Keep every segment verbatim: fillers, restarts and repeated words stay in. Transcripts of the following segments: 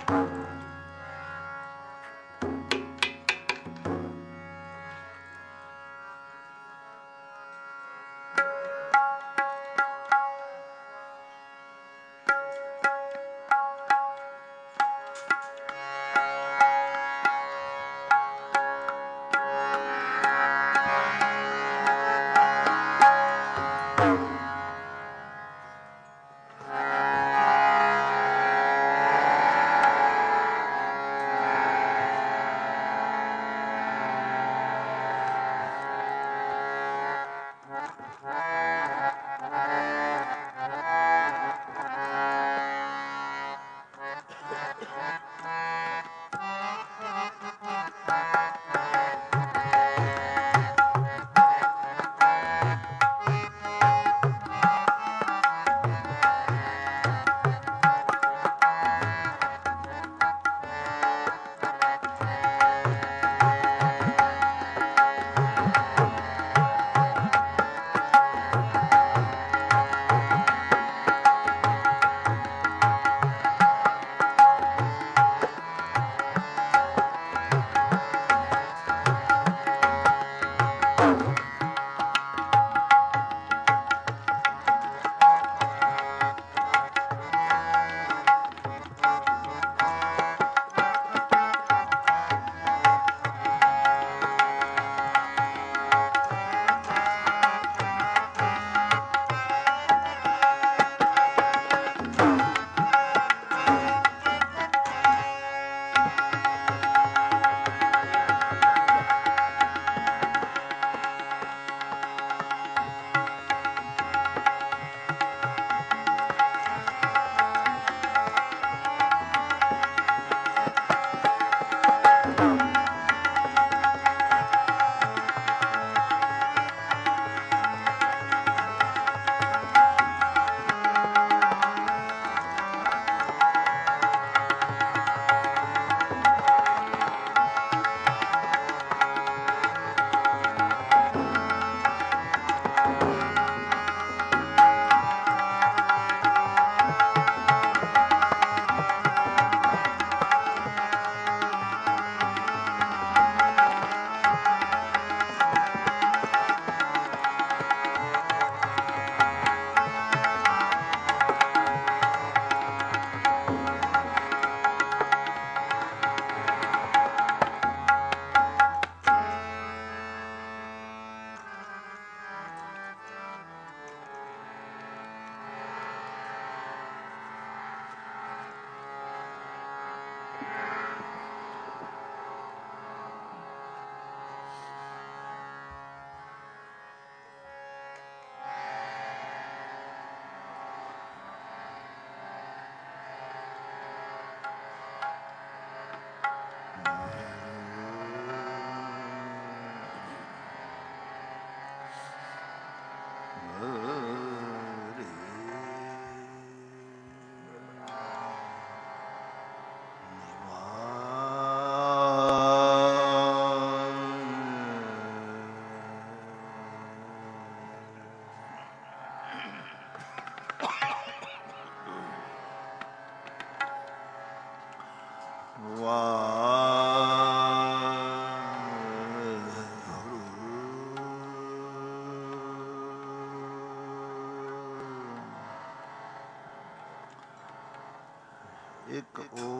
ਇੱਕ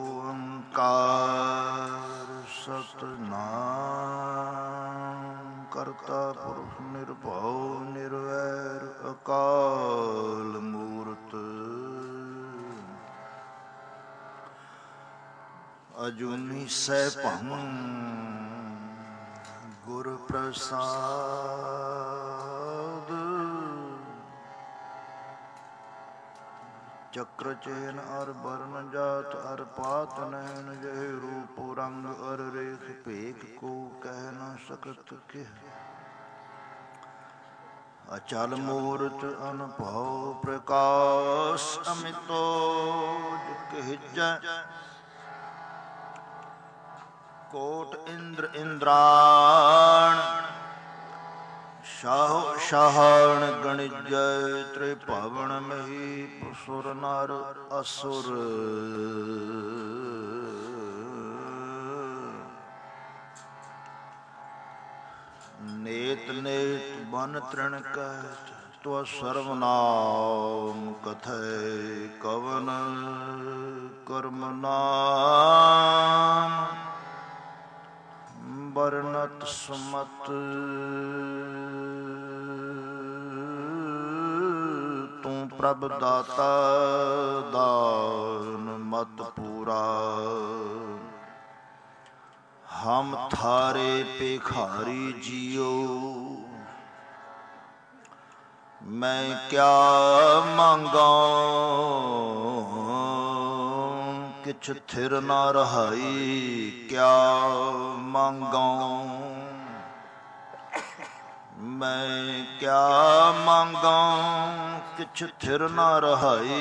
ਓੰਕਾਰ ਸਤਿਨਾਮ ਕਰਤਾ ਪੁਰਖ ਨਿਰਭਉ ਨਿਰਵੈਰ ਅਕਾਲ ਮੂਰਤ ਅਜੂਨੀ ਸੈਭੰ ਗੁਰ ਪ੍ਰਸਾਦ ਚੱਕਰ ਚੇਨ ਅਰ ਬਰਨ ਜਾਤ ਅਰ ਪਾਤ ਨੈਣ ਜਹ ਰੂਪ ਰੰਗ ਅਰ ਰੇਖ ਭੇਖ ਕੋ ਕਹਿ ਨ ਸਕਤ ਕਿਹ ਅਚਲ ਮੂਰਤ ਅਨਭਉ ਪ੍ਰਕਾਸ਼ ਅਮਿਤੋ ਕਹਿਜੈ ਕੋਟ ਇੰਦਰ ਇੰਦਰਾਣ ਸ਼ਾਹ ਸ਼ਾਹਣ ਗਣਿਜੈ ਤ੍ਰਿਭਵਨ ਮਹੀ ਸੁਰ ਨਰ ਅਸੁਰ ਮਨ ਤ੍ਰਿਣ ਕਹਿਤ ਤਵ ਸਰਵਨਾਮ ਕਥੈ ਕਵਨ ਕਰਮ ਨਾਮ ਬਰਨਤ ਸੁਮਤ ਤੂੰ ਪ੍ਰਭ ਦਾਤਾ ਦਾਨ ਮਤ ਪੂਰਾ ਹਮ ਥਾਰੇ ਭਿਖਾਰੀ ਜੀਓ ਮੈਂ ਕਿਆ ਮੰਗਾ ਕਿਛ ਥਿਰ ਨਾ ਰਹਾਈ ਕਿਆ ਮੰਗਾ ਮੈਂ ਕਿਆ ਮੰਗਾ ਕਿਛ ਥਿਰ ਨਾ ਰਹਾਈ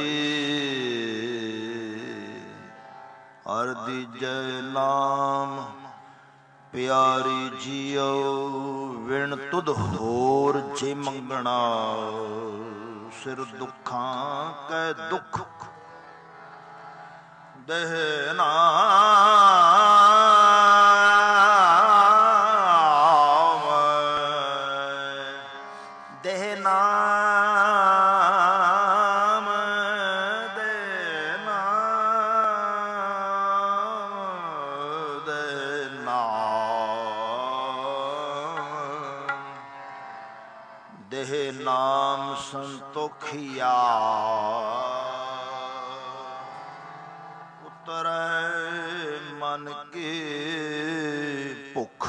ਹਰਿ ਦੀਜੈ ਨਾਮ ਪਿਆਰੀ ਜੀਓ ਵਿਣ ਤੁਧ ਹੋਰ ਜੇ ਮੰਗਣਾ ਸਿਰ ਦੁੱਖਾਂ ਕੈ ਦੁੱਖ ਦੇਹ ਨਾਮ ਦੇਹ ਨਾਮ ਦੇਹ ਨਾਮ ਦੇਹ ਨਾਮ ਦੇਹ ਨਾਮ ਸੰਤੋਖਿਆ ਉਤਰੈ ਮਨ ਕੀ ਭੁੱਖ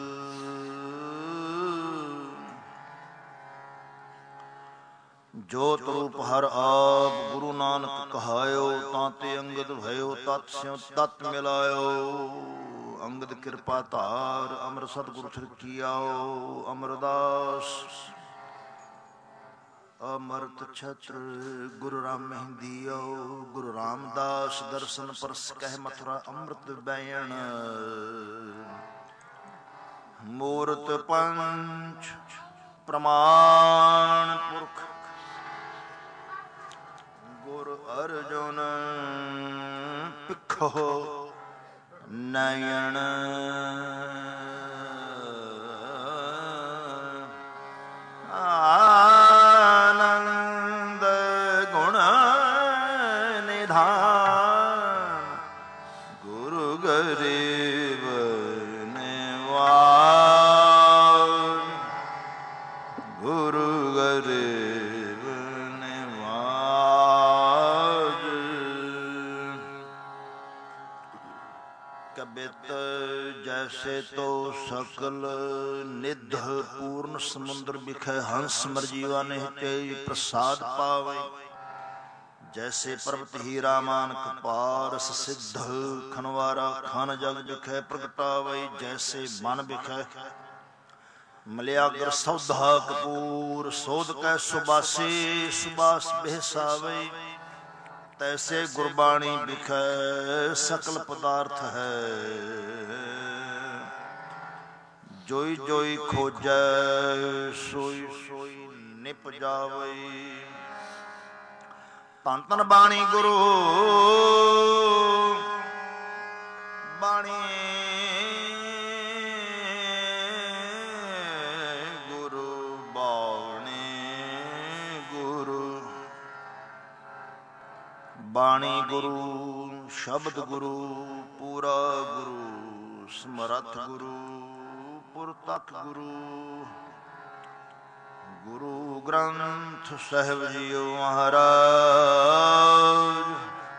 ਜੋਤ ਰੂਪ ਹਰ ਆਪ ਗੁਰੂ ਨਾਨਕ ਕਹਾਇਓ ਤਾਂ ਤੇ ਅੰਗਦ ਭਇਓ ਤਤ ਸਿਉ ਤਤ ਮਿਲਾਇਓ ਅੰਗਦ ਕਿਰਪਾ ਧਾਰ ਅਮਰ ਸਤਿਗੁਰ ਫਿਰ ਕੀਆਓ ਅਮਰਦਾਸ ਅਮਰਤ ਛਤਰ ਗੁਰੂ ਰਾਮ ਮਹਿੰਦੀਓ ਗੁਰੂ ਰਾਮਦਾਸ ਦਰਸ਼ਨ ਪਰਸ ਕਹਿ ਮਥੁਰਾ ਅੰਮ੍ਰਿਤ ਬੈਣ ਮੂਰਤ ਪੰਚ ਪ੍ਰਮਾਣ ਪੁਰਖ ਗੁਰ ਅਰਜੁਨ ਪਿੱਖੋ ਨਯਨ ਆਨੰਦ ਗੁਣ ਨਿਧਾਨ ਗੁਰੂ ਗਰੀਬ ਨਿਵਾਜ ਗੁਰੂ ਗਰੀਬ ਨਿਵਾਜ ਕਬਿਤ ਜੈਸੇ ਤੋ ਸਕਲ ਨਿਧ ਪੂਰਨ ਸਮੁੰਦਰ ਬਿਖੈ ਹੰਸ ਮਰਜੀਵਾ ਨੇ ਤੇ ਪ੍ਰਸਾਦ ਪਾਵੇ ਜੈਸੇ ਪਰਬਤ ਹੀਰਾ ਮਾਨਕ ਪਾਰਸ ਸਿੱਧ ਖਨਵਾਰਾ ਖਨ ਜਗ ਬਿਖੈ ਪ੍ਰਗਟਾਵੇ ਜੈਸੇ ਮਨ ਬਿਖੈ ਮਲਿਆਗਰ ਸੌਧਾ ਕਪੂਰ ਸੋਧ ਕੈ ਸੁਬਾਸੀ ਸੁਬਾਸ ਬਿਹਸਾਵੇ ਤੈਸੇ ਗੁਰਬਾਣੀ ਬਿਖੈ ਸਕਲ ਪਦਾਰਥ ਹੈ ਜੋਈ ਜੋਈ ਖੋਜੈ ਸੋਈ ਸੋਈ ਨਿਪ ਜਾਵੇ ਧੰਨ ਧੰਨ ਬਾਣੀ ਗੁਰੂ ਬਾਣੀ ਗੁਰੂ ਬਾਣੀ ਗੁਰੂ ਬਾਣੀ ਗੁਰੂ ਸ਼ਬਦ ਗੁਰੂ ਪੂਰਾ ਗੁਰੂ ਸਮਰੱਥ ਗੁਰੂ ਪੁਰਤਕ ਗੁਰੂ ਗੁਰੂ ਗ੍ਰੰਥ ਸਾਹਿਬ ਜੀਓ ਮਹਾਰਾਜ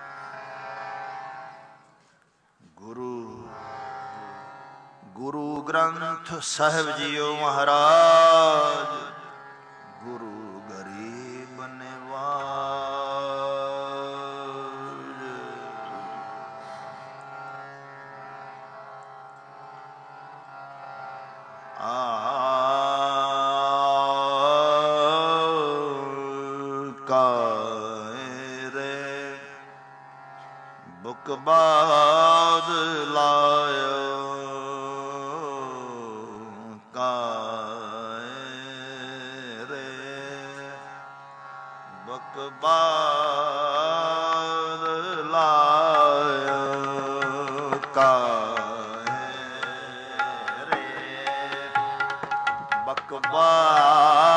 ਗੁਰੂ ਗੁਰੂ ਗ੍ਰੰਥ ਸਾਹਿਬ ਜੀਓ ਮਹਾਰਾਜ ਗੁਰੂ ਗਰੀਬ ਨਿਵਾਜ ਆ ਬਾਦ ਲਾਇਓ ਕਾਇ ਰੇ ਬਕ ਬਾਦ ਲਾਇਓ ਕਾਇ ਰੇ ਬਕ ਬਾਦ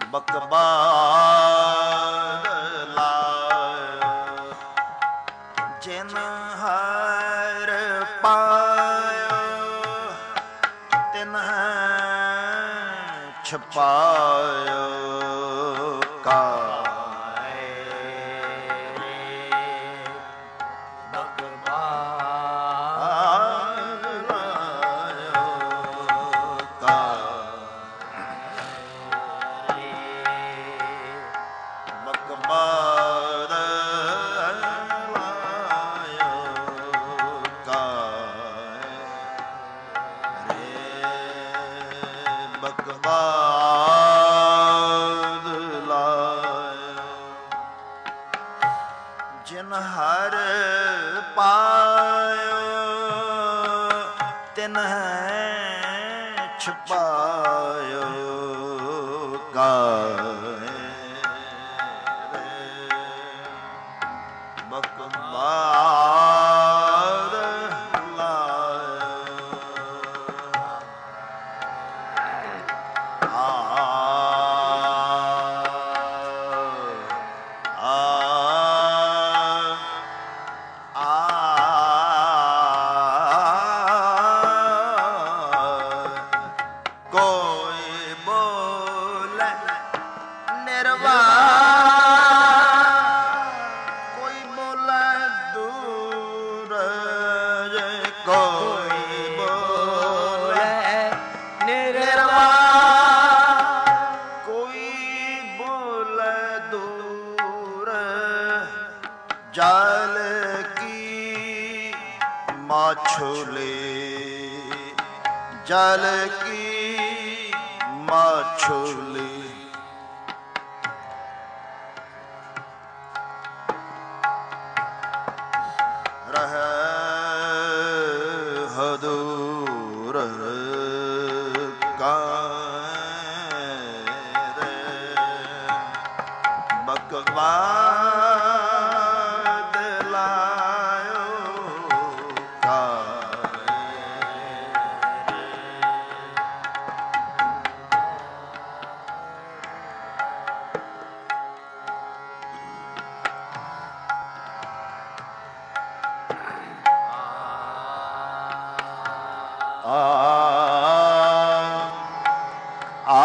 ਬਕਬਾਦ ਲਾਇ ਜਿਨ ਹਰਿ ਪਾਇਓ ਤਿਨ ਛਪਾਇਓ ਕਾਇ ਬਕਬਾਦ ਲਾਇਓ ਕਾਇ ਬਕਬਾਦ ਬਕਬਾਦ ਲਾਇਓ ਜਿਨ ਹਰਿ ਪਾਇਓ ਤਿਨ ਛਪਾਇਓ ਕਾਇ ਬਕਬਾਦ ਲਾਇਓ ਆ ਆ ਕੋਈ ਬੋਲੇ ਨਿਰਵਾਣ ਕੋਈ ਬੋਲੇ ਦੂਰ ਜੇ ਕੋਈ ਬੋਲੇ ਨਿਰਵਾਣ ਕੋਈ ਬੋਲੇ ਦੂਰ ਜਲ ਕੀ ਮਾਛੋਲੇ ਜਲ ਕੀ ਮਾਛੋਲੇ ਰਹਿ ਹਦੂਰ ਕਾਇ ਬਕਵਾਦ ਲਾਇਓ ਕਾਇ ਆ ਆ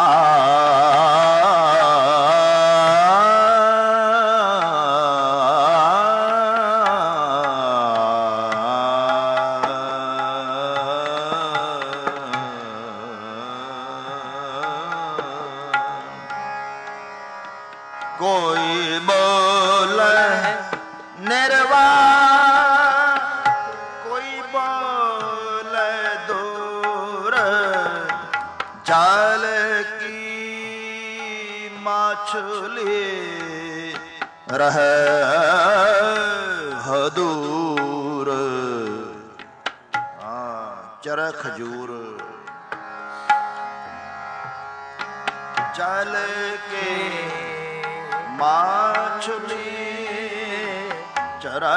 ਕੋਈ ਬੋਲੇ ਨਿਰਵਾਣ ਕੋਈ ਬੋਲੇ ਦੂਰ ਜਲ ਕੀ ਮਾਛਲੀ ਰਹਿ ਹਦੂਰ ਹਾਂ ਚਰ ਖਜੂਰ ਜਲ ਕੇ ਮਾਛਲੀ ਚਰੈ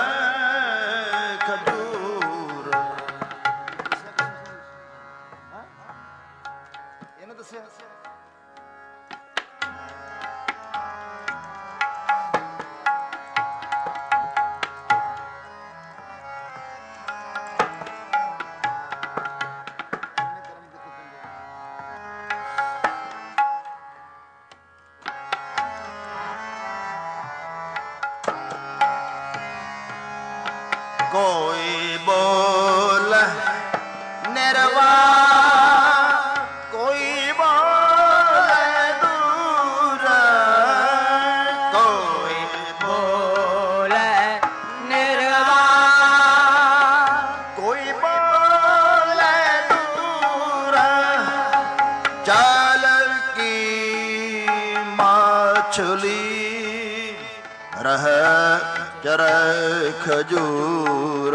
ਖਜੂਰ ਇਹਨੂੰ ਦੱਸਿਆ ਕੋਈ ਬੋਲ ਨਿਰਵਾਣ ਕੋਈ ਬੋਲੇ ਦੂਰ ਕੋਈ ਬੋਲੇ ਨਿਰਵਾਣ ਕੋਈ ਬੋਲੇ ਦੂਰ ਜਲ ਕੀ ਮਾਛਲੀ ਰਹਿ ਚਰੈ ਖਜੂਰ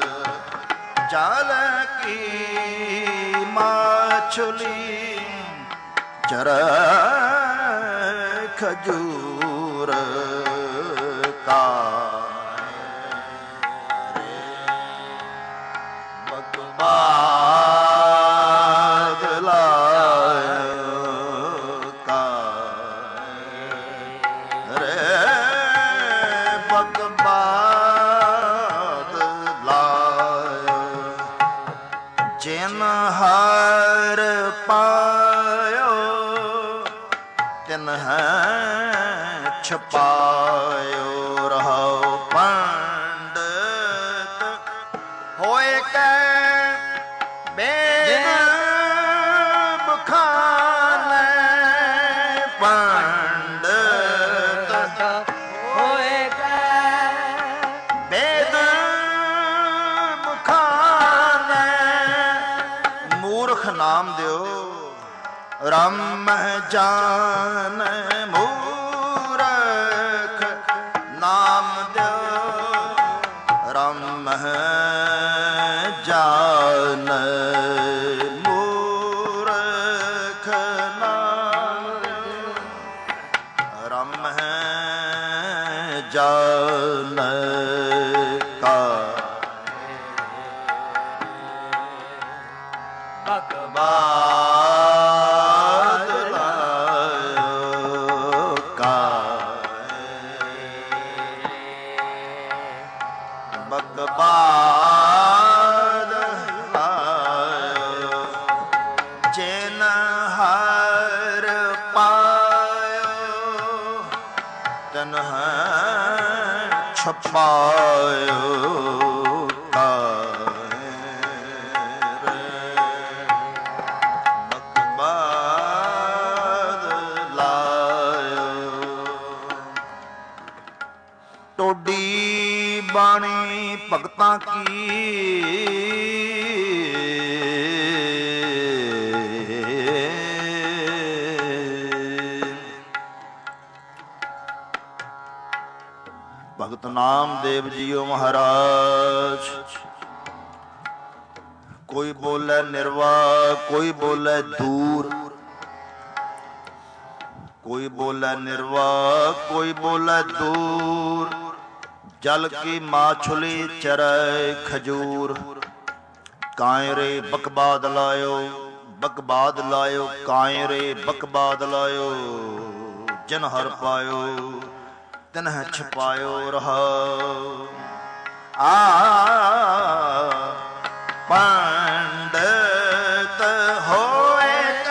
ਜਲ ਕੀ ਮਾਛਲੀ ਚਰੈ ਖਜੂਰ ਕਾਇ ਬਕਬਾਦ ਲਾਇਓ ਕਾਇ ਤਿਨ ਹੈ ਛਪਾਇਓ ਰਹਾਉ। ਪੰਡਤ ਹੋਏ ਕੈ ਬੇਦ ਬਖਾਨੈ। ਪੰਡਤ ਹੋਏ ਕੈ ਬੇਦ ਬਖਾਨੈ। ਮੂਰਖ ਨਾਮ ਦਿਓ ਰਮ ਜਾਨੈ। ਮੂਰਖ ਨਾਮ ਦਿਓ ਰਮ ਜਾਨੈ। ਮੂਰਖ ਨਾਮ ਦਿਓ ਰਮ ਜਾਨੈ। ਕਾ ਬਕਬਾਦ ਲਾਇਓ। ਕਾ ਬਕਬਾਦ ਲਾਇਓ। ਜਿਨ ਹਰਿ ਪਾਇਓ ਤਿਨ ਹੈ ਛਪਾਇਓ। ਕਾ ਟੋਡੀ ਬਾਣੀ ਭਗਤਾਂ ਕੀ ਭਗਤ ਨਾਮਦੇਵ ਜੀਓ ਮਹਾਰਾਜ। ਕੋਈ ਬੋਲੇ ਨਿਰਵਾਹ, ਕੋਈ ਬੋਲੇ ਦੂਰ, ਕੋਈ ਬੋਲੇ ਨਿਰਵਾਹ, ਕੋਈ ਬੋਲੇ ਦੂਰ। ਜਲ ਕੀ ਮਾਛੁਲੀ ਚਰੈ ਖਜੂਰ। ਕਾਇ ਰੇ ਬਕਬਾਦ ਲਾਇਓ, ਬਕਬਾਦ ਲਾਇਓ। ਕਾਇ ਰੇ ਬਕਬਾਦ ਲਾਇਓ। ਜਿਨ ਹਰਿ ਪਾਇਓ ਤਿਨਹਿ ਛਪਾਇਓ ਰਹਾਉ। ਆ ਪੰਡਤ ਹੋਏ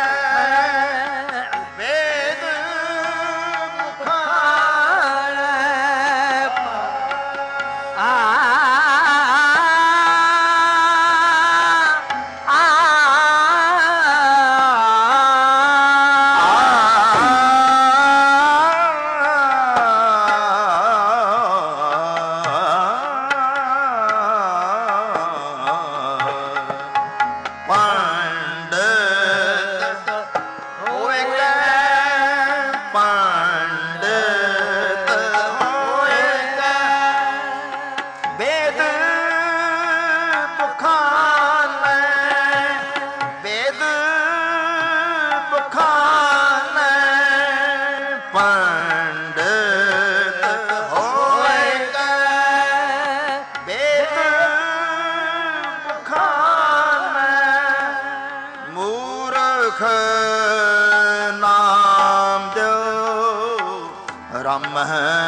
ਨਾਮ ਦਿਓ ਰਮ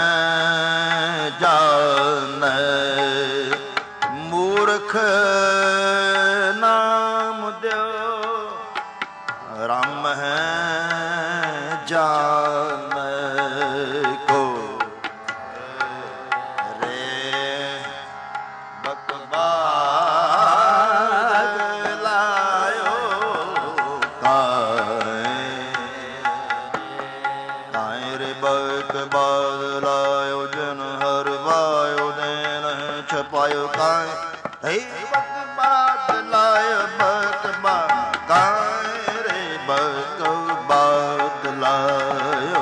ਜਾਨੈ। ਮੂਰਖ ਨਾਮ ਦਿਓ ਰਮ ਜਾਨੈ। ਕੋ ਰੇ ਬਕਬਾਦ ਲਾਇਓ। ਕਾਇ ਰੇ ਬਕਬਾਦ ਲਾਇਓ। ਜਿਨ ਹਰਿ ਪਾਇਓ ਤਿਨ ਛਪਾਇਓ। ਕਾਇ ਰੇ ਬਕਬਾਦ ਲਾਇਓ। ਬਕਬਾਦ ਕਾਇ ਰੇ ਬਕਬਾਦ ਲਾਇਓ।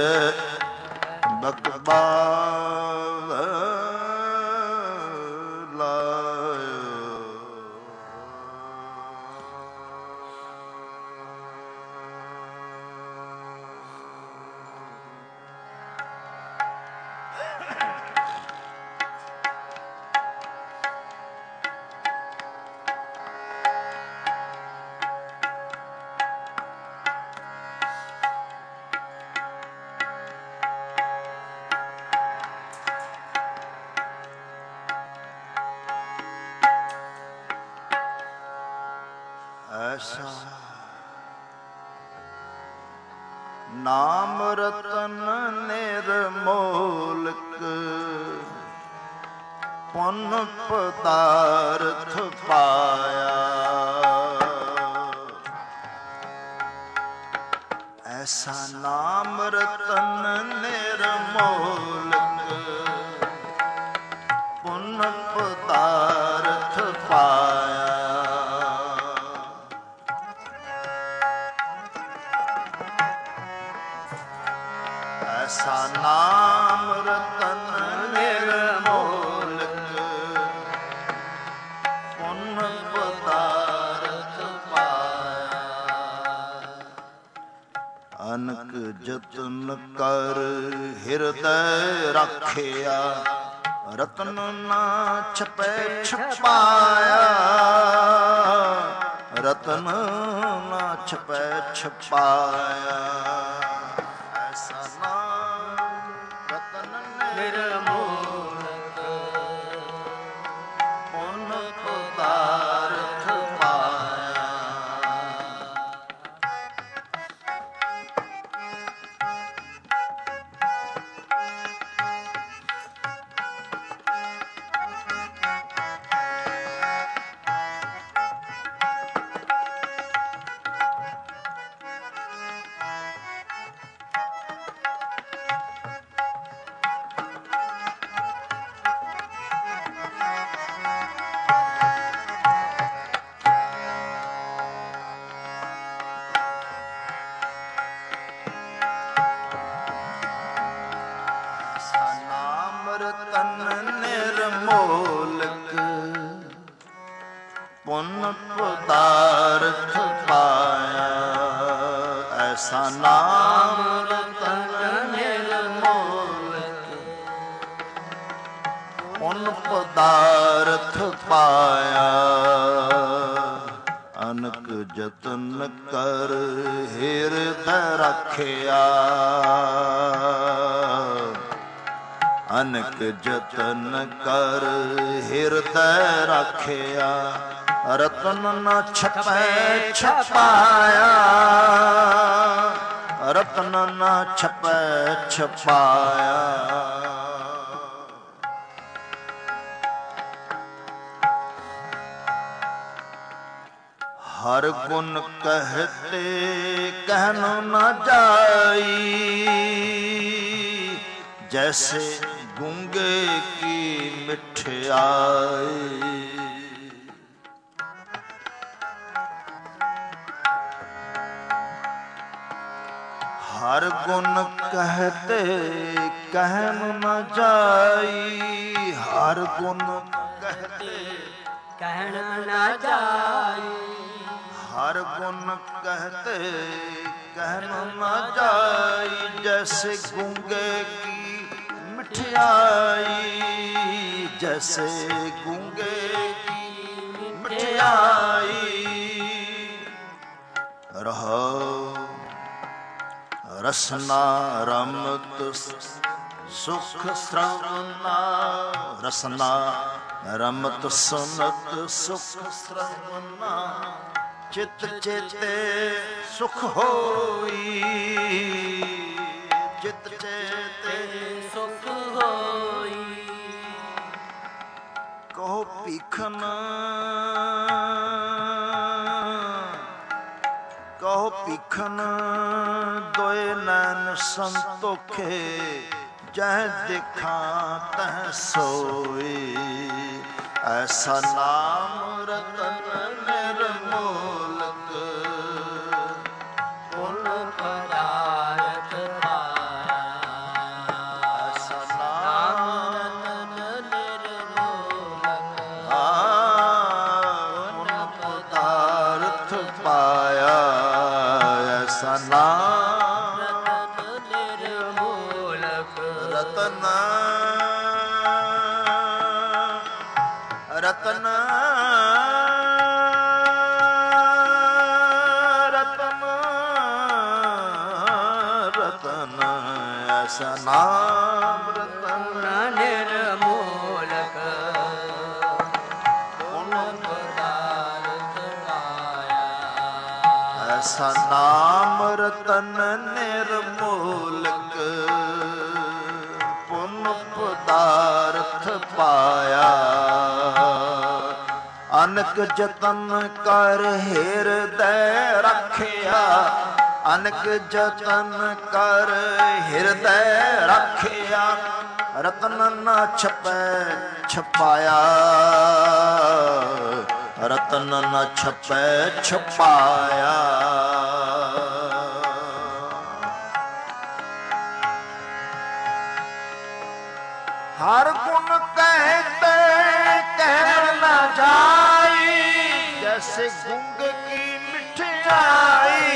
ਬਕਬਾਦ ਨਾਮ ਰਤਨ ਨਿਰਮੋਲਕ ਪੁੰਨ ਪਦਾਰਥ ਪਾਇਆ। ਐਸਾ ਨਾਮ ਰਤਨ ਨਿਰਮੋਲਕ ਪੁੰਨ ਪਦਾਰਥ ਪਾਇਆ। ਐਸਾ ਨਾਮ ਰਤਨ ਨਿਰਮੋਲਕ ਪੁੰਨ ਪਦਾਰਥ ਪਾਇਆ। ਅਨਕ ਜਤਨ ਕਰ ਹਿਰਦੈ ਰਾਖਿਆ ਰਤਨ ਨਾ ਛਪੈ ਛਪਾਇਆ। ਰਤਨ ਨਾ ਛਪੈ ਛਪਾਇਆ। ਐਸਾ ਨਾਮ ਰਤਨ ਨਿਰਮੋਲਕ ਪੁੰਨ ਪਦਾਰਥ ਪਾਇਆ। ਰਤਨ ਨਿਰਮੋਲਕ ਪੁੰਨ ਪਦਾਰਥ ਪਾਇਆ। ਐਸਾ ਨਾਮ ਰਤਨ ਨਿਰਮੋਲਕ ਪੁੰਨ ਪਦਾਰਥ ਪਾਇਆ। ਅਨਕ ਜਤਨ ਕਰ ਹਿਰਦੈ ਰਾਖਿਆ। ਅਨਕ ਜਤਨ ਕਰ ਹਿਰਦੈ ਰਾਖਿਆ। ਰਤਨ ਨਾ ਛਪੈ ਛਪਾਇਆ। ਰਤਨ ਨਾ ਛਪੈ ਛਪਾਇਆ। ਹਰ ਗੁਣ ਕਹਤੇ ਕਹਿਨ ਨ ਜਾਈ। ਜੈਸੇ ਗੂੰਗੇ ਕੀ ਮਿਠਿਆਈ। ਹਰ ਗੁਣ ਕਹਤੇ ਕਹਿਨ ਨ ਜਾਈ। ਹਰ ਗੁਣ ਕਹਤੇ ਕਹਿਣ ਨਾ ਜਾਈ। ਹਰ ਗੁਣ ਕਹਤੇ ਕਹਿਨ ਨ ਜਾਈ। ਜੈਸੇ ਗੂੰਗੇ ਕੀ ਮਿਠਿਆਈ। ਜੈਸੇ ਗੂੰਗੇ ਕੀ ਮਿਠਿਆਈ। ਰਹੋ ਰਸਨਾ ਰਮਤ ਸੁਖ ਸ੍ਰਵਨਾ। ਰਸਨਾ ਰਮਤ ਸੁਨਤ ਸੁਖ ਸ੍ਰਵਨਾ। ਚਿਤ ਚੇਤੇ ਸੁਖ ਹੋਈ। ਚਿਤ ਚੇਤੇ ਸੁਖ ਹੋਈ। ਕਹੋ ਭੀਖਨ ਕਹੋ ਭੀਖਨ ਦੋਏ ਨੈਣ ਸੰਤੋਖੇ। ਜਹ ਦੇਖਾਂ ਤਹ ਸੋਈ। ਐਸਾ ਨਾਮ ਰਤਨ ਨਿਰਮੋਲਕ ਪੁੰਨ ਪਦਾਰਥ ਪਾਇਆ। ਐਸਾ ਨਾਮ ਰਤਨ ਨਿਰਮੋਲਕ ਪੁੰਨ ਪਦਾਰਥ ਪਾਇਆ। ਐਸਾ ਨਾਮ ਰਤਨ ਨਿਰਮੋਲਕ ਰਤਨ ਰਤਨ ਰਤਨ ਰਤਨ। ਐਸਾ ਨਾਮ ਰਤਨ ਨਿਰਮੋਲਕ ਪੁੰਨ ਪਦਾਰਥ ਪਾਇਆ। ਐਸਾ ਨਾਮ ਰਤਨ ਨਿਰਮੋਲਕ ਪੁਨ ਪਦਾਰਥ ਪਾਇਆ। ਅਨਕ ਜਤਨ ਕਰ ਹਿਰਦੈ ਰੱਖਿਆ, ਅਨਕ ਜਤਨ ਕਰ ਹਿਰਦੈ ਰੱਖਿਆ। ਰਤਨ ਨਾ ਛਪੈ ਛਪਾਇਆ, ਰਤਨ ਨ ਛਪੈ ਛਪਾਇਆ। ਹਰ ਗੁਣ ਕਹਿਤੇ ਕਹਿ ਨਾ ਜਾਈ, ਜੈਸੇ ਗੁੰਗ ਕੀ ਮਿਠਾਈ।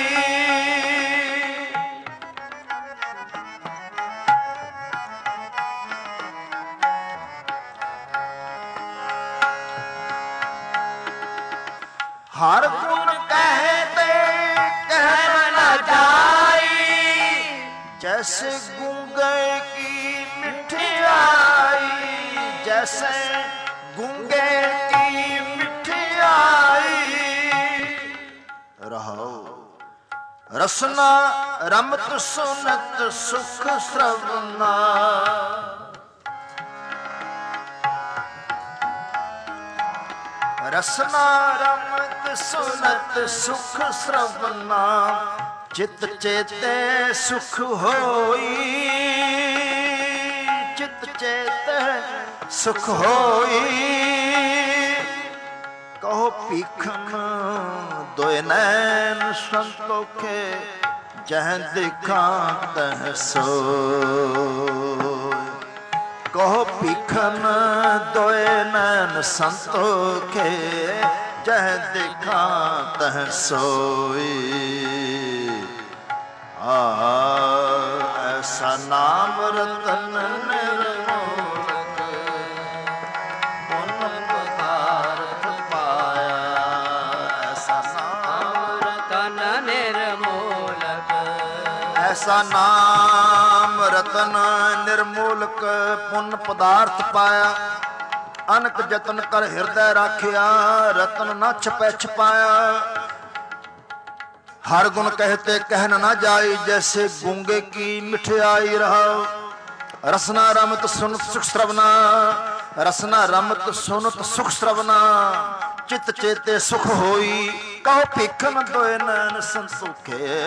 ਹਰ ਗੁਣ ਕਹਿਤੇ ਕਹਿ ਨਾ ਜਾਈ, ਜੈਸੇ ਗੂੰਗੇ ਕੀ ਮਿਠਾਈ। ਜੈਸੇ ਗੂੰਗੇ ਕੀ ਮਿਠਾਈ। ਰਹਾਉ ਰਸਨਾ ਰਮਤ ਸੁਨਤ ਸੁਖ ਸ੍ਰਵਨਾ। ਰਸਨਾ ਰਮਤ ਸੁਨਤ ਸੁਖ ਸ੍ਰਵਨਾ। ਚਿਤ ਚੇਤੇ ਸੁਖ ਹੋਈ, ਚਿਤ ਚੇਤੇ ਸੁਖ ਹੋਈ। ਕਹੋ ਭੀਖਨ ਦੋਇ ਨੈਣ ਸੰਤੋਖੇ, ਜਹ ਦੇਖਾਂ ਤਹ ਸੋਇ। ਕਹੋ ਭੀਖਨ ਦੋਇ ਨੈਣ ਸੰਤੋਖੇ, ਜਹ ਦੇਖਾਂ ਤਹ ਸੋਈ। ਆ ਐਸਾ ਨਾਮ ਰਤਨ ਨਿਰਮੋਲਕ ਪੁਨ ਪਦਾਰਥ ਪਾਇਆ। ਐਸਾ ਨਾਮ ਰਤਨ ਨਿਰਮੋਲਕ, ਐਸਾ ਨਾਮ ਰਤਨ ਨਿਰਮੋਲਕ ਪੁਨ ਪਦਾਰਥ ਪਾਇਆ। ਅਨਕ ਜਤਨ ਕਰ ਹਿਰਦੈ ਰਾਖਿਆ, ਰਤਨ ਨਾ ਛਪੈ ਛਪਾਇਆ। ਹਰ ਗੁਣ ਕਹਿਤੇ ਕਹਿਨ ਨਾ ਜਾਈ, ਜੈਸੇ ਗੂੰਗੇ ਕੀ ਮਿਠਾਈ। ਰਹਾਉ ਰਸਨਾ ਰਮਤ ਸੁਨਤ ਸੁਖ ਸ੍ਰਵਨਾ। ਰਸਨਾ ਰਮਤ ਸੁਨਤ ਸੁਖ ਸ੍ਰਵਨਾ। ਚਿਤ ਚੇਤੇ ਸੁਖ ਹੋਈ। ਕਹੋ ਭੀਖਨ ਦੋਇ ਨੈਣ ਸੰਤੋਖੇ,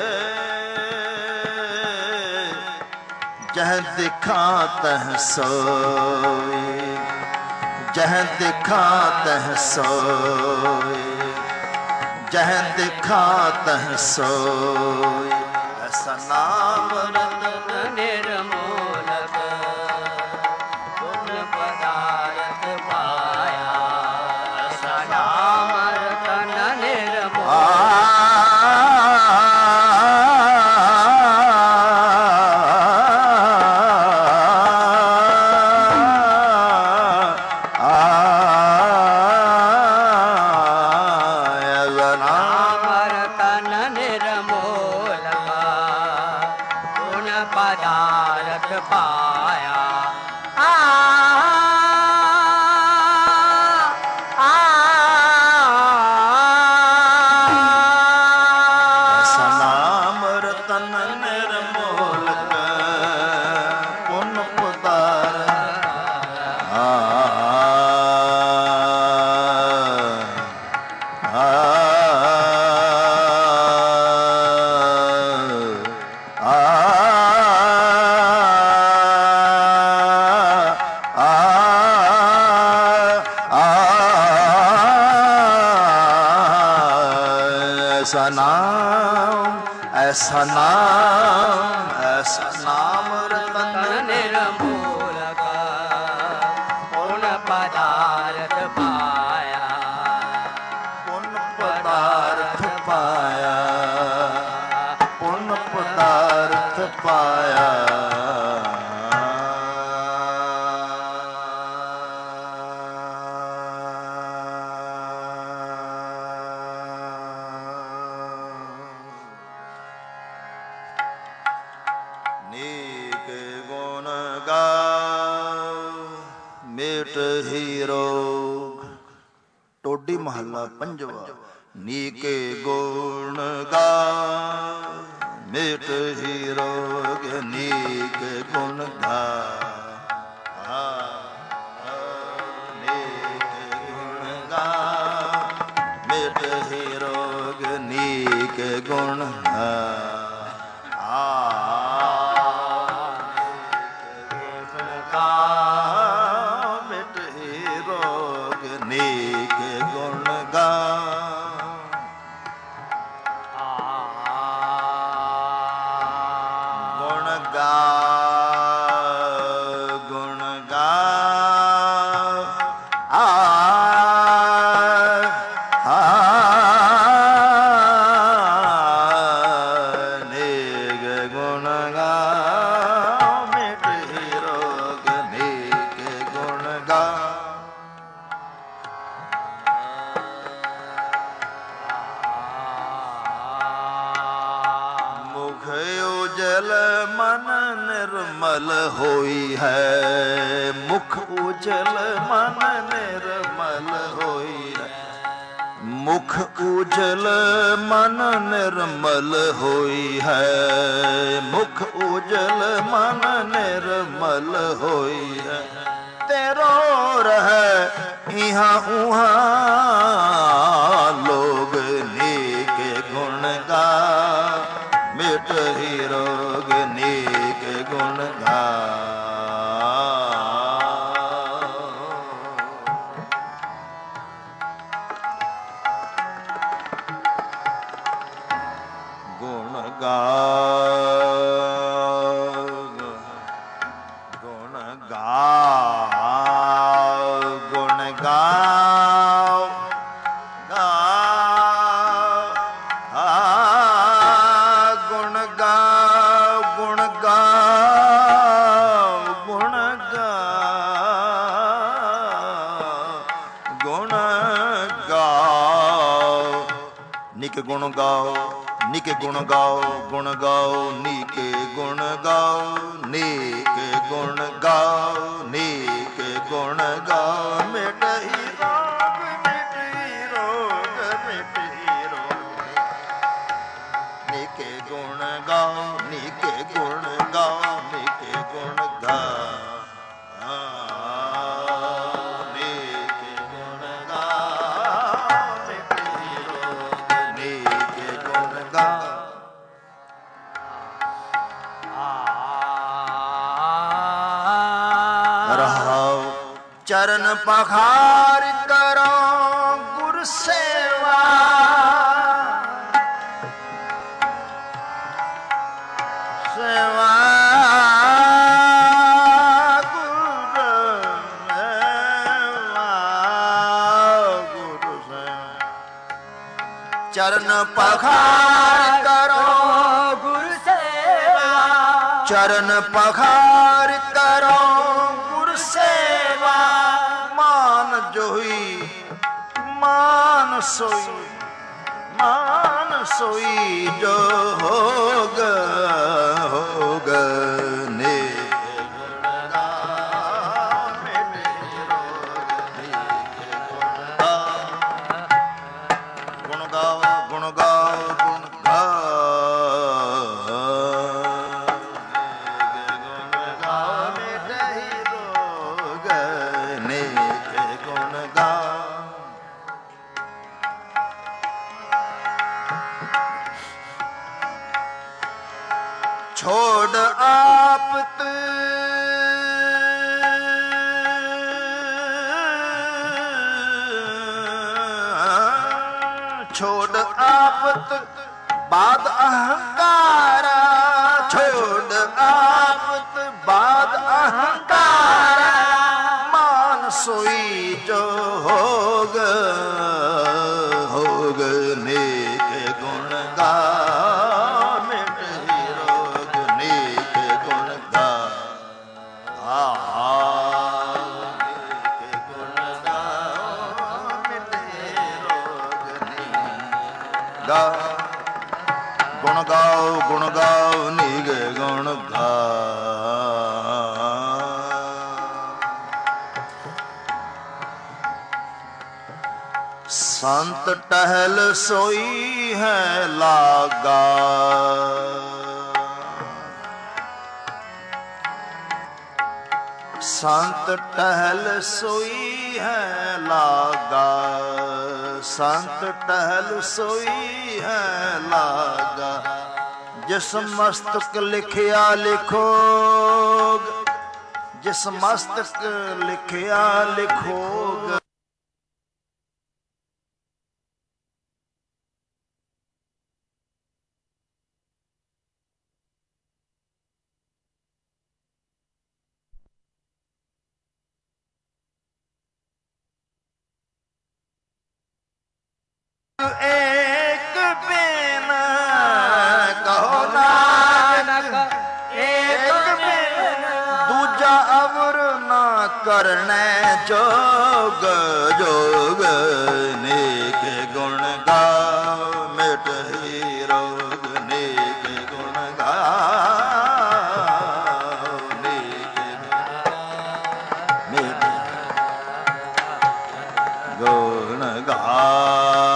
ਜਹ ਦੇਖਾਂ ਤਹ ਸੋਈ। ਜਹ ਦੇਖਾਂ ਤਹ ਸੋਈ, ਜਹ ਦੇਖਾਂ ਤਹ ਸੋਈ। ਐਸਾ ਨਾਮ ਰਤਨ ਨਿਰਮੋਲਕ ਪੁਨ ਪਦਾਰਥ ਪਾਇਆ। ਐਸਾ ਨਾਮ ਰਤਨ ਨਿਰਮੋਲਕ, ਪਦਾਰਥ ਪਾਇਆ। ਆ ਆ ਐਸਾ ਨਾਮ ਰਤਨ ਨਿਰਮੋਲਕ ਪੁਨ ਪਦਾਰਥ। ਆ ਐਸਾ ਨਾਮ ਐਸਾ ਨਾਮ ਐਸਾ ਨਾਮ ਰਤਨ ਨਿਰਮੋਲਕ ਪੁਨ ਪਦਾਰਥ ਪਾਇਆ। ਪੁਨ ਪਦਾਰਥ ਪਾਇਆ। ਪੁਨ ਪਦਾਰਥ ਪਾਇਆ। ਮੇਟ ਹੀ ਰੋਗ। ਟੋਡੀ ਮਹੱਲਾ ਪੰਜਵਾ। नीके गुण गा मिट ही रोग नीके गुण गा नीके गुण गा मिट ही रोग नीके गुण गा मिट ही रोग नीके गुण गा होई है मुख उजल मन निर्मल होई है मुख उजल मन निर्मल होई है मुख उजल मन निर्मल होई है तेरो रह इहाँ उहाँ लोग नीके गुण गा मिट ही रोग नीके गुण गा गुण गा गुण गा गुण गा नीके गुण गाओ नीके गुण गाओ गुण गाओ नीके गुण गाओ नीके गुण गाओ नीके गुण गाओ मिट ही रोग मिट ही रोग मिट ही रोग नीके गुण गाओ नीके गुण गाओ नीके गुण गाओ चरण पखार करो गुरु सेवा सेवा गुरु सेवा गुरु सेवा चरण पखार करो गुरु सेवा चरण पखार करो गुरु सेवा मान जोई मान सोई मान सोई जो होग होग ने गुण गाओ गुण गाओ गुण छोड़ आपत छोड़ आपत बाद अहंकारा छोड़ आपत बाद अहंकारा मान सोई जो होग होग नेक गुण गा गुण गाओ गुण गाओ नीगे गुण गा ਸੰਤ ਟਹਿਲ ਸੋਈ ਹੈ ਲਾਗਾ। ਸੰਤ ਟਹਿਲ ਸੋਈ ਹੈ ਲਾਗਾ, ਸੰਤ ਟਹਿਲ ਸੋਈ ਹੈ ਲਾਗਾ। ਜਿਸ ਮਸਤਕ ਲਿਖਿਆ ਲਿਖੋਗ, ਜਿਸ ਮਸਤਕ ਲਿਖਿਆ ਲਿਖੋਗ। ਏਕ ਬਿਨ ਕਹੋ ਨਾਨਕ, ਏਕ ਬਿਨ ਦੂਜਾ ਅਵਰ ਨਾ ਕਰਨੈ ਜੋਗ। ਜੋਗ ਨੇਕ ਗੁਣ ਗਾਓ ਮਿਟਹਿ ਰੋਗ, ਨੇਕ ਗੁਣ ਗਾਓ ਨੇਕ ਮਿਟਹਿ ਗੁਣ ਗਾਓ।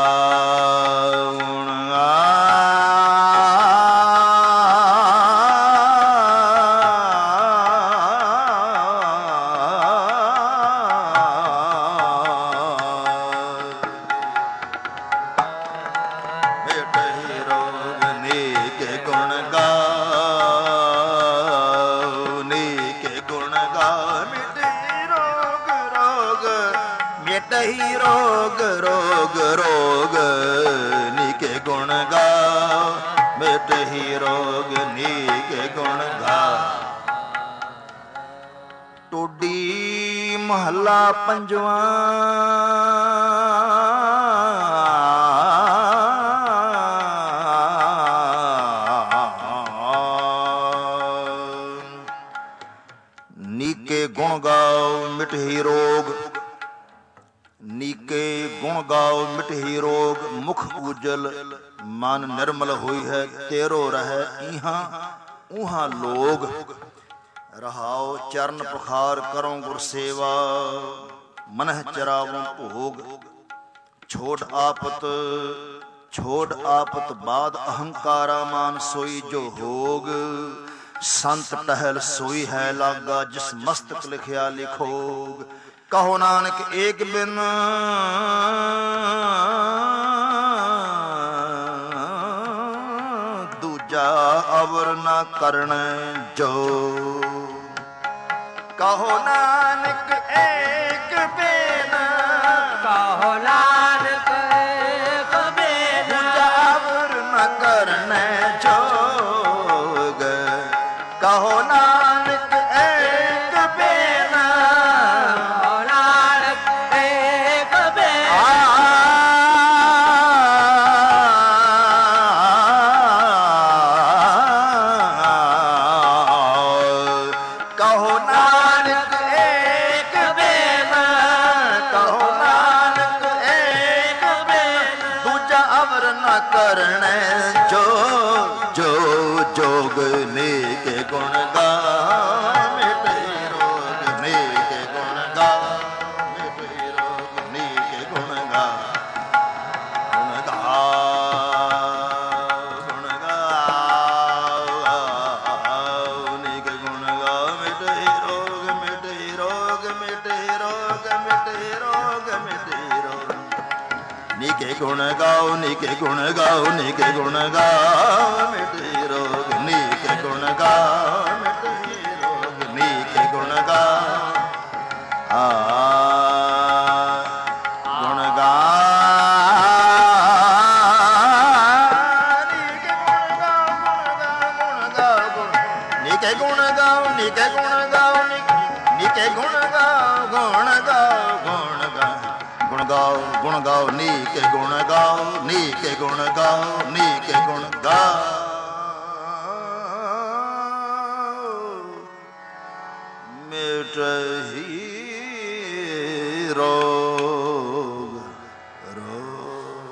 ਮਿਟਹਿ ਰੋਗ ਰੋਗ ਰੋਗ ਨੀਕੇ ਗੁਣ ਗਾਓ, ਮਿਟਹਿ ਰੋਗ ਨੀਕੇ ਗੁਣ ਗਾਓ। ਟੋਡੀ ਮਹੱਲਾ ਪੰਜਵਾਂ। ਨੀਕੇ ਗੁਣ ਗਾਓ ਮਿਟਹਿ ਰੋਗ, ਨੀਕੇ ਗੁਣ ਗਾਓ ਮਿਟਹਿ ਰੋਗ। ਮੁਖ ਉਜਲ ਮਨ ਨਿਰਮਲ ਹੋਈ ਹੈ, ਤੇਰੋ ਰਹਿ ਇਹਾਂ ਉਹਾਂ ਲੋਗ। ਰਹਾਉ ਚਰਨ ਪੁਖਾਰ ਕਰੋ ਗੁਰ ਸੇਵਾ, ਮਨਹਿ ਚਰਾਵੋ ਭੋਗ। ਛੋੜ ਆਪਤ ਛੋੜ ਆਪਤ ਬਾਦ ਅਹੰਕਾਰਾ, ਮਾਨ ਸੋਈ ਜੋ ਹੋਗ। ਸੰਤ ਟਹਿਲ ਸੋਈ ਹੈ ਲਾਗਾ, ਜਿਸ ਮਸਤਕ ਲਿਖਿਆ ਲਿਖੋਗ। ਕਹੋ ਨਾਨਕ ਏਕ ਬਿਨ ਦੂਜਾ ਅਵਰ ਨਾ ਕਰਨੈ ਜੋ। ਕਹੋ ਨਾਨਕ ਏਕ ਬਿਨ, ਕਹੋ ਨਾਨਕ ਏਕ ਬਿਨ ਦੂਜਾ ਅਵਰ ਨਾ ਕਰਨੈ ਜੋਗ। ਕਹੋ ਨਾਨਕ ਏਕ ਬਿਨ, ਕਹੋ ਨਾਨਕ ਏਕ ਬਿਨ ਕਹੋ ਨਾਨਕ ਏਕ ਬਿਨ, ਕਹੋ ਨਾਨਕ ਏਕ ਬਿਨ ਦੂਜਾ ਅਵਰ ਨਾ ਕਰਨੈ ਜੋ। ਜੋ ਜੋਗ ਨੇਕ ਗੁਣ ਗਾ ਮਿਟਹਿ ਰੋਗ, ਨੇਕ ਗੁਣ ਗਾ ਮਿਟਹਿ ਰੋਗ, ਨੇਕ ਗੁਣ ਗਾ। ਗੁਣ ਗਾ ਗੁਣ ਗਾਓ ਨੇਕ ਗੁਣ ਗਾ ਮਿਟਹਿ ਰੋਗ, ਮਿਟਹਿ ਰੋਗ ਮਿਟਹਿ ਰੋਗ ਮਿਟਹਿ ਰੋਗ ਮਿਟਹਿ ਰੋਗ। ਨੀਕੇ ਗੁਣ ਗਾਓ ਨੀਕੇ ਗੁਣ ਗਾਓ ਨੀਕੇ ਗੁਣ ਗਾਓ ਮਿਟਹਿ ਰੋਗ, ਨੀਕੇ ਗੁਣ ਗਾਓ ਮਿਟਹਿ ਰੋਗ, ਨੀਕੇ ਗੁਣ ਗਾਓ। ਆ ਗੁਣ ਗਾ ਨੀਕੇ ਗੁਣ ਗਾਓ ਗੁਣ ਗਾਓ ਨੀਕੇ ਗੁਣ ਗਾਓ ਨੀਕੇ ਗੁਣ ਗਾਓ ਨੀਕੇ ਗੁਣ ਗਾਓ ਗੁਣ ਗਾਓ ਗੁਣ ਗਾਓ। ਗੁਣ ਗਾਓ ਗੁਣ ਗਾਓ ਨੀਕੇ ਗੁਣ ਗਾਓ ਨੀਕੇ ਗੁਣ ਗਾਓ ਨੀਕੇ ਗੁਣ ਗਾਓ। ਮਿਟਹਿ ਰੋਗ ਰੋਗ।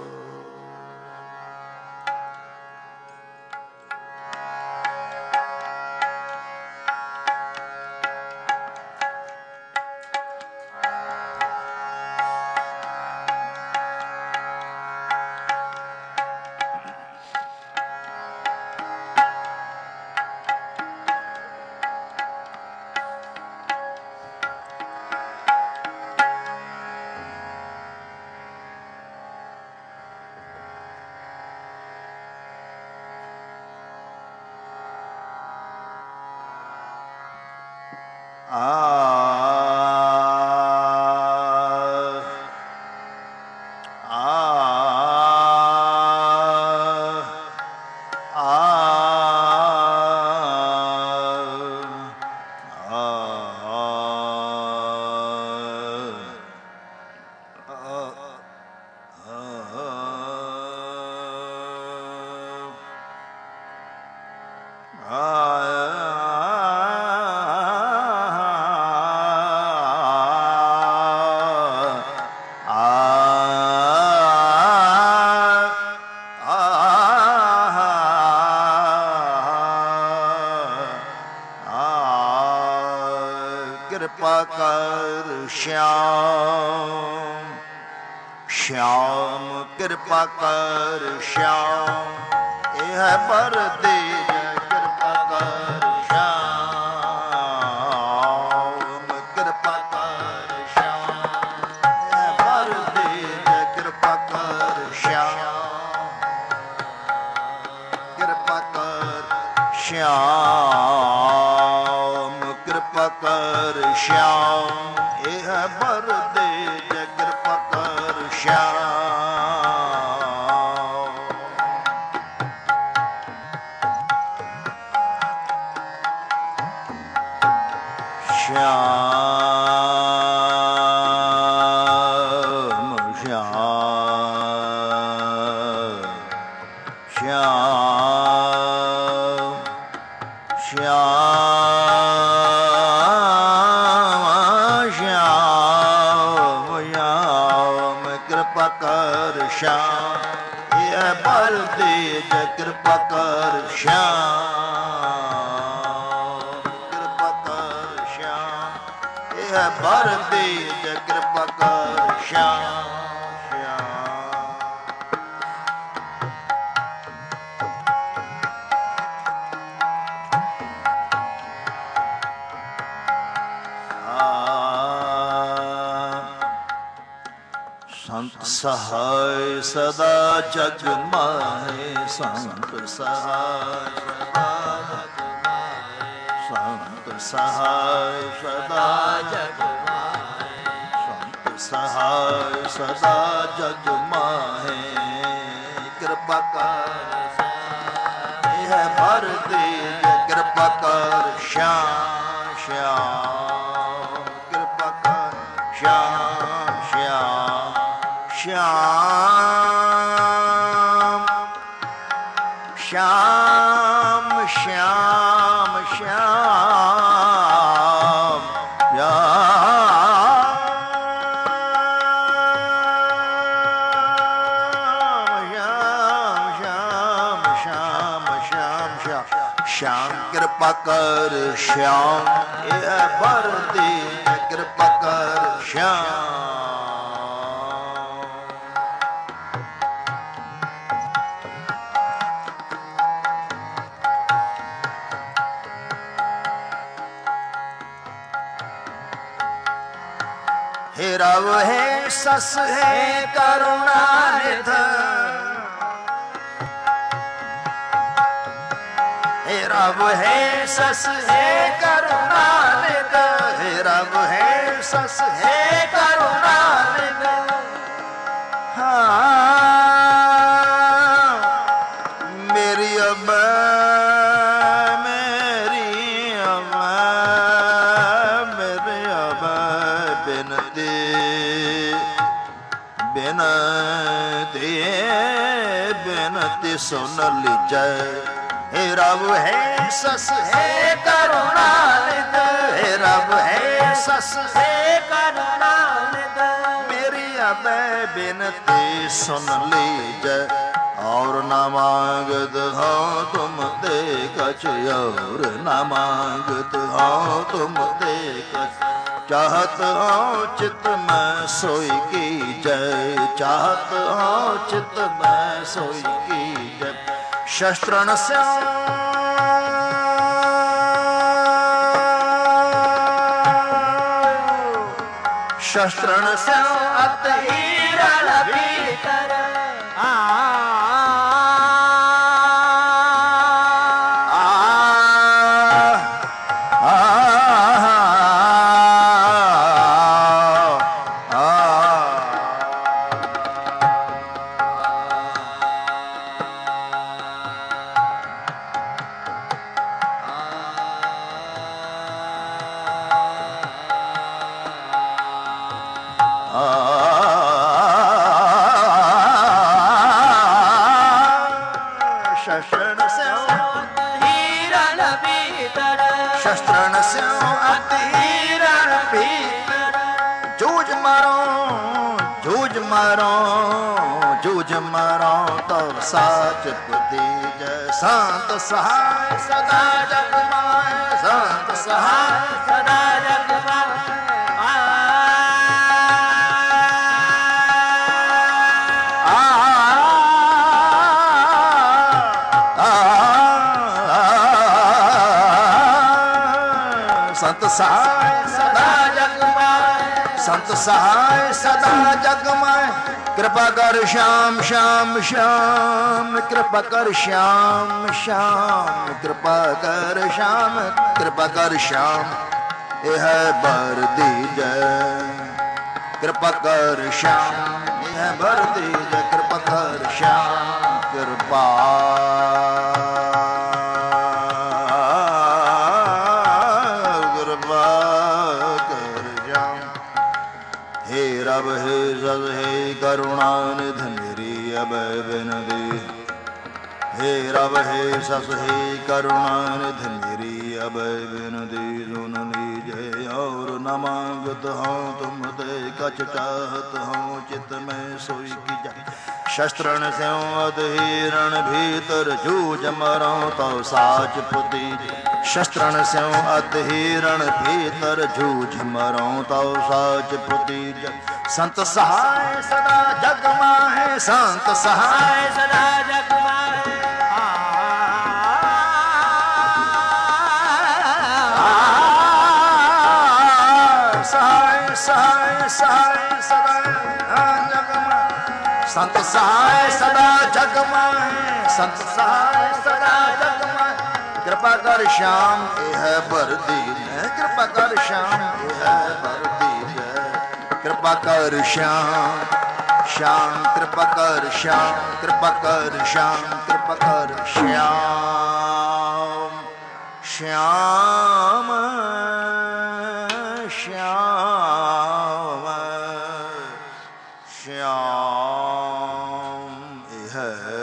ਕਿਰਪਾ ਕਰ ਸ਼ਿਆਮ ਸ਼ਿਆਮ ਕਿਰਪਾ ਕਰ ਸ਼ਿਆਮ ਇਹ ਹੈ ਪਰ ਦੇ ਕਿਰਪਾ ਕਰ ਸ਼ਿਆਮ ਕਿਰਪਾ ਕਰ ਸ਼ਿਆਮ ਇਹ ਹੈ ਪਰ ਦੇ ਕਿਰਪਾ ਕਰ ਸ਼ਿਆਮ ਕਿਰਪਾ ਕਰ ਸ਼ਿਆਮ ਕਿਰਪਾ ਕਰ ਸ਼ਿਆਮ ਇਹ ਹੈ ਬਰ ਦੇ ਜੈ ਕਿਰਪਾ ਕਰ ਸ਼ਿਆਮ ਸ਼ਿਆਮ ਸ਼ਿਆਮ ਸ਼ਿਆਮ ਸ਼ਿਆਮ ਸ਼ਿਆਮ ਕਿਰਪਾ ਕਰ ਸ਼ਿਆਮ ਇਹ ਬਲ ਦੇ ਜੈ ਕਿਰਪਾ ਕਰ ਸ਼ਿਆਮ ਕਿਰਪਾ ਕਰ ਸ਼ਿਆਮ ਇਹ ਬਲ ਦੇ ਜੈ ਕਿਰਪਾ ਕਰ ਸ਼ਿਆਮ ਸੰਤ ਸਹਾਇ ਸਦਾ ਜਗ ਮਾਹੇ ਸੰਤ ਸਹਾਇ ਸਦਾ ਜਗ ਮਾਹੇ ਸੰਤ ਸਹਾਇ ਸਦਾ ਜਗ ਮਾਹੇ ਕਿਰਪਾ ਕਰ ਇਹ ਹੈ ਭਰ ਦੇ ਕਿਰਪਾ ਕਰ ਸ਼ਿਆਮ ਸ਼ਿਆਮ ਕਿਰਪਾ ਕਰ ਸ਼ਿਆਮ ਸ਼ਿਆਮ ਸ਼ਿਆਮ ਸ਼ਿਆਮ ਸ਼ਿਆਮ ਸ਼ਿਆਮ ਸ਼ਿਆਮ ਕਿਰਪਾ ਕਰ ਸ਼ਿਆਮ ਇਹ ਭਰ ਦੇ ਕਿਰਪਾ ਕਰ ਸ਼ਿਆਮ हे रव हे सस हे करुणा निध हे रव हे सस हे करुणा निध हे रव हे सस हे करुणा निध हाँ मेरी अब मेरी अब मेरी अब बिनती बिनती बिनती सुन लीजै हे रब है सस है करुणा निध हे रब है सस है करुणा निध मेरी अब बिनती सुन लीजै और न मांगत हो तुम दे कछ और न मांगत हो तुम दे कछ चाहत हो चित में सोई की जय चाहत हो चित में सोई की जय शस्त्रन से शस्त्रन से अत हीरण भीतर आ आ ਸਿਉ ਅਤੀ ਰਣ ਭੀਤਰ ਜੂਝ ਮਾਰੋ ਜੂਝ ਮਾਰੋ ਜੂਝ ਮਾਰੋ ਤਬ ਸਾਚ ਪਤੀਜੈ ਸੰਤ ਸਹਾਇ ਸਦਾ ਜਗ ਮਾਹਿ ਸੰਤ ਸਹਾਇ ਸਦਾ ਜਗ ਮਾਹਿ ਸੰਤ ਸਹਾਇ ਸਦਾ ਜਗ ਮਾਹਿ ਸੰਤ ਸਹਾਇ ਸਦਾ ਜਗ ਮਾਹਿ ਕਿਰਪਾ ਕਰ ਸ਼ਾਮ ਸ਼ਾਮ ਸ਼ਾਮ ਕਿਰਪਾ ਕਰ ਸ਼ਾਮ ਸ਼ਾਮ ਕਿਰਪਾ ਕਰ ਸ਼ਾਮ ਕਿਰਪਾ ਕਰ ਸ਼ਾਮ ਇਹ ਹੈ ਬਰ ਦੀਜੈ ਕਿਰਪਾ ਕਰ ਸ਼ਾਮ ਇਹ ਹੈ ਬਰ ਦੀਜੈ ਕਿਰਪਾ ਕਰ ਸ਼ਾਮ ਕਿਰਪਾ हे सद हे करुणा निधि मेरी अब बिनती हे रब हे सस हे करुणा निधि मेरी अब बिनती सुन लीजिए और न मांगत हूँ तुम ते कछ चाहत हूँ चित में सोई की जाए शस्त्रन स्यों अधीरण भीतर जूझ मरो तो साच पुती शस्त्रन स्यों अधीरण भीतर जूझ मरो तो साच पुती संत सहाय सदा जग माहे संत सहाय सदा जग माहे सहाय सहाय सहाय सदा जग माहे संत सहाय सदा जग माहे संत सहाय सदा जग माहे कृपा कर श्याम यह बर दीन कृपा कर श्याम यह बर दीन कृपा कर श्याम श्याम कृपा कर श्याम कृपा कर श्याम कृपा कर श्याम श्याम श्याम श्याम यह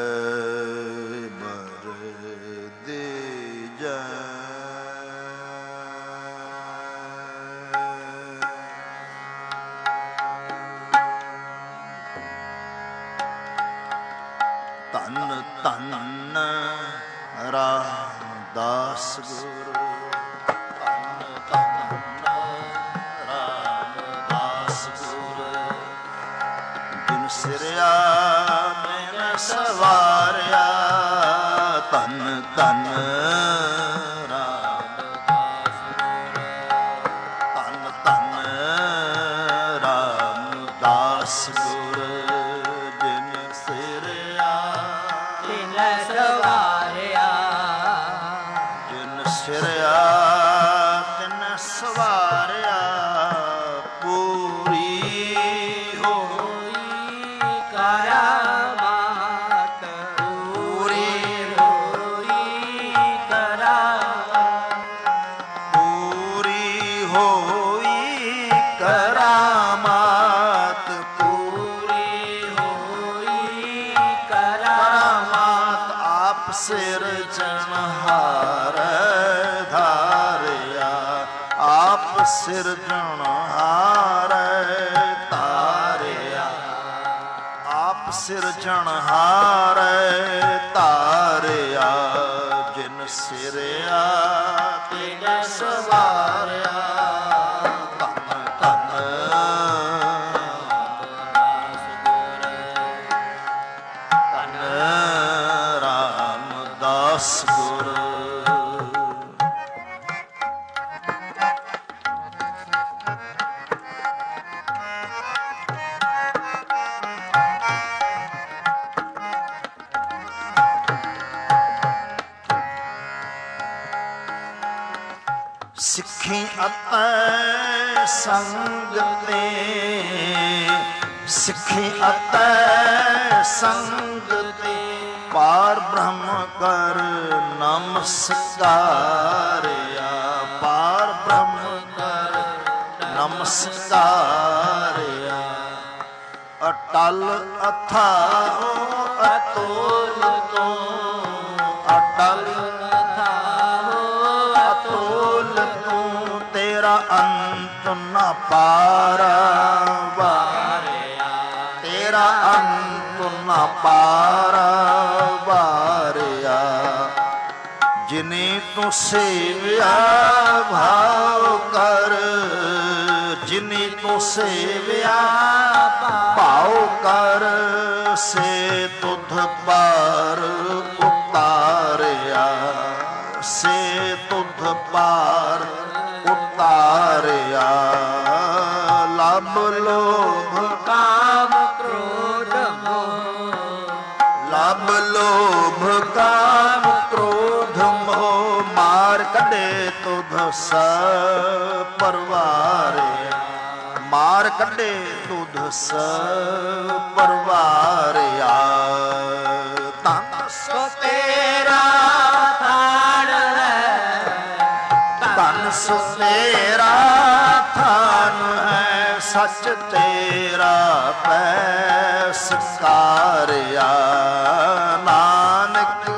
बर दीजै ਧੰਨ ਧੰਨ ਰਾਮਦਾਸ ਗੁਰੂ ਧੰਨ ਧੰਨ ਰਾਮਦਾਸ ਗੁਰੂ ਜਿਨ ਸਿਰਿਆ ਮੈਨ ਸਵਾਰਿਆ ਧੰਨ ਧੰਨ ਰਾਮਦਾਸ ਗੁਰੂ ਧੰਨ ਧੰਨ ਰਾਮਦਾਸ ਗੁਰੂ ਸਿਰਜਣਹਾਰੈ ਤਾਰਿਆ ਆਪ ਸਿਰਜਣਹਾਰੈ ਤਾਰਿਆ ਜਿਨ ਸਿਰਿਆ ਤਿਨ ਸਵਾਰਿਆ ਧੰਨ ਧੰਨ ਧੰਨ ਰਾਮਦਾਸ ਗੁਰੂ ਸਿੱਖੀ ਅਤੇ ਸੰਗ ਤੇ ਸਿੱਖੀ ਅਤੇ ਸੰਗ ਤੇ ਪਾਰ ਬ੍ਰਹਮ ਕਰ ਨਮਸਕਾਰਿਆ ਪਾਰ ਬ੍ਰਹਮ ਕਰ ਨਮਸਕਾਰਿਆ ਅਟਲ ਅਥਾਹੁ ਅਤੁਲ ਤੋਂ ਅਟਲ ਅਥਾਹੁ ਅਤੁਲ ਤੋਂ ਪਾਰਾ ਵਾਰਿਆ, ਤੇਰਾ ਅੰਤ ਨਾ ਪਾਰਾ ਵਾਰਿਆ। ਜਿਨੇ ਤੂੰ ਸੇਵਿਆ ਭਾਉ ਕਰ, ਜਿਨੇ ਤੂੰ ਸੇਵਿਆ ਭਾਉ ਕਰ, ਸੇ ਤੁਧ ਪਾਰ ਉਤਾਰਿਆ, ਸੇ ਤੁਧ ਪਾਰ ਉਤਾਰਿਆ। ਲਬ ਲੋਭ ਕਾਮ ਕ੍ਰੋਧ ਮੋਹ, ਲਬ ਲੋਭ ਕਾਮ ਕ੍ਰੋਧ ਮੋਹ, ਮਾਰ ਕੱਢੇ ਤੁਧ ਸਭ ਪਰਵਾਰਿਆ, ਮਾਰ ਕੱਢੇ ਤੁਧ ਸਭ ਪਰਵਾਰਿਆ। ਧੰਨ ਸੋ ਤੇਰਾ ਥਾਨ ਹੈ, ਧੰਨ ਸੋ ਤੇਰਾ ਥਾਨ ਹੈ, ਸੱਚ ਤੇਰਾ ਪੈ ਸਕਾਰਿਆ। ਨਾਨਕ